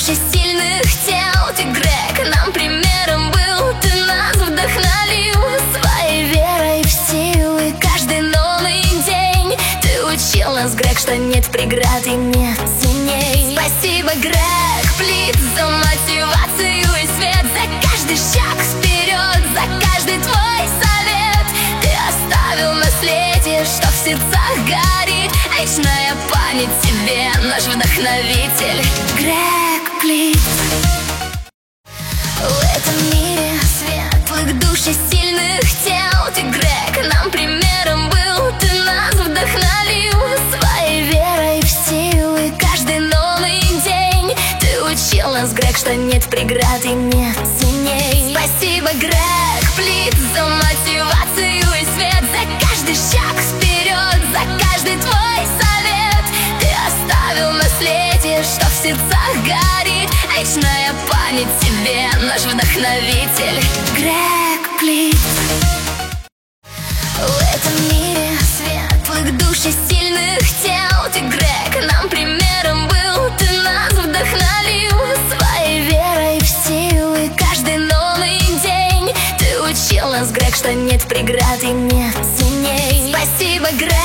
души сильных тел. Ты, Грег, нам примером был, ты нас вдохновил своей верой в силы. Каждый новый день ты учил нас, Грег, что нет преград и нет теней. Спасибо, Грег Плит, за мотивацию и свет, за каждый шаг вперед, за каждый твой совет. Ты оставил наследие, что в сердцах горит. Вечная память тебе, наш вдохновитель, Грег Плит. В этом мире светлых душ и сильных тел. Ты, Грег, нам примером был, ты нас вдохновил своей верой в силы. Каждый новый день ты учил нас, Грег, что нет преград и нет теней. Спасибо, Грег Плит, за мотивацию и свет, за каждый шаг вперед, за каждый твой совет. Ты оставил наследие, что в сердцах горит. Вечная память тебе, наш вдохновитель, Грег Плит. В этом мире светлых душ и сильных тел. Ты, Грег, нам примером был, ты нас вдохновил своей верой в силы. Каждый новый день ты учил нас, Грег, что нет преград и нет теней. Спасибо, Грег